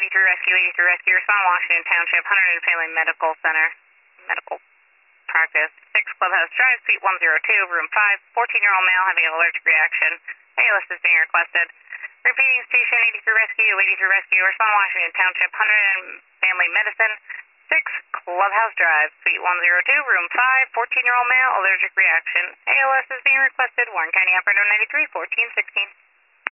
Rescue, 83 Rescue, respond Washington Township, Hunter and Family Medical Center, medical practice, 6 Clubhouse Drive, Suite 102, Room 5, 14-year-old male having an allergic reaction. ALS is being requested. Repeating station, 83 Rescue, respond Washington Township, Hunter and Family Medicine, 6 Clubhouse Drive, Suite 102, Room 5, 14-year-old male, allergic reaction. ALS is being requested. Warren County Operator 93, 1416.